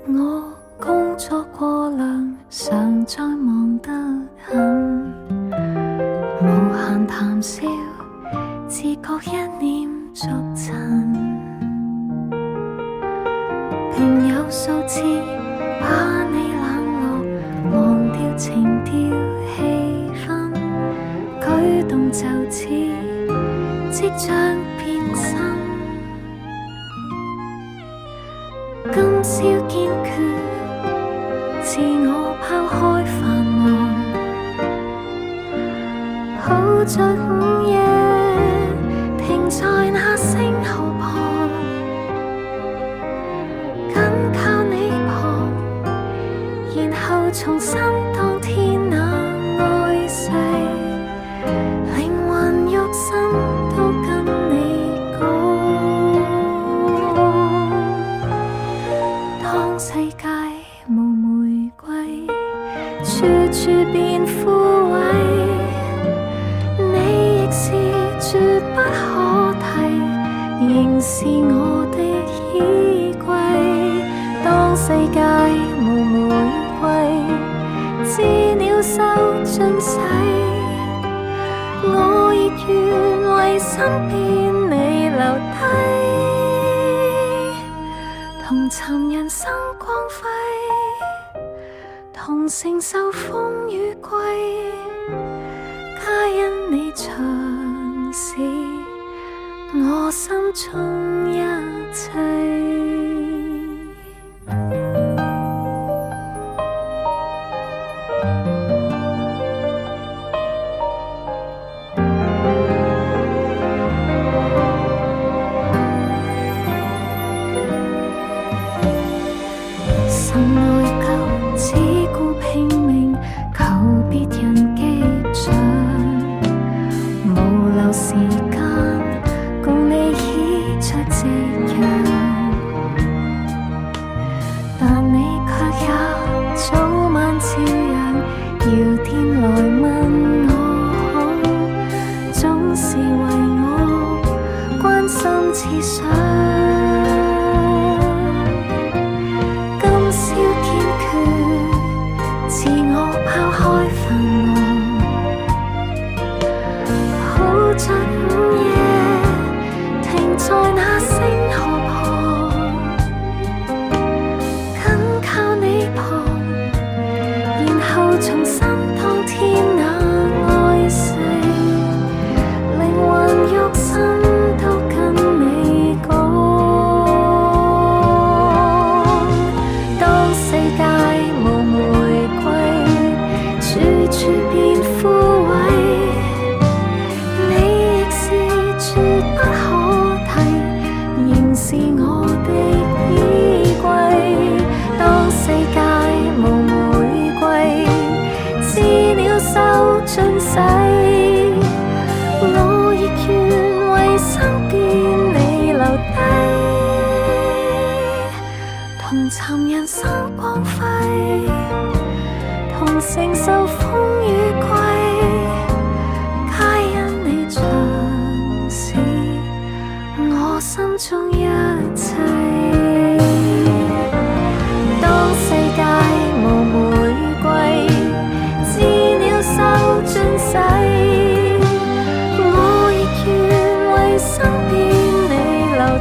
我工作過量，常在忙得很，無限談笑，自覺一臉俗塵，便有數次把你冷落，忘掉情調氣氛，舉動就似即將變身。今宵堅決自我拋開繁忙，好在午夜停在那星河旁，緊靠你旁，然後重新當天那愛逝，靈魂肉身都跟你講。當世界無玫瑰，處處變枯萎，你亦是絕不可替，仍是我的衣櫃。當世界無玫瑰，知了收盡洗，我亦願為身邊你留低，同尋人生光輝，同承受風雨季，皆因你曾是我心中一切。甚內疚，只顧拼命求別人擊掌，無留時間共你倚着夕陽，但你卻也早晚照樣搖電來問我好，總是為我關心設想。自我拋開繁忙，好在午夜停在那星河旁，緊靠你旁，然後重新當天那愛逝，靈魂肉身都跟你講。當世界無玫瑰，處處變枯萎，你亦是絕不可替，仍是我的衣櫃。當世界無玫瑰，知了收盡洗，我亦願為身邊你留低，同尋人生光輝，同承受風雨季，皆因你曾是我心中一切。當世界無玫瑰，知了收盡洗，我亦願為身邊你留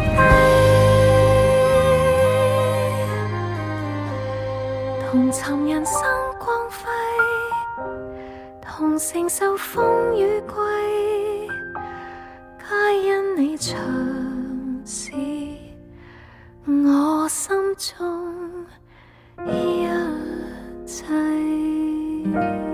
低，同尋人生光輝，同承受風雨季，皆因你曾是我心中一切。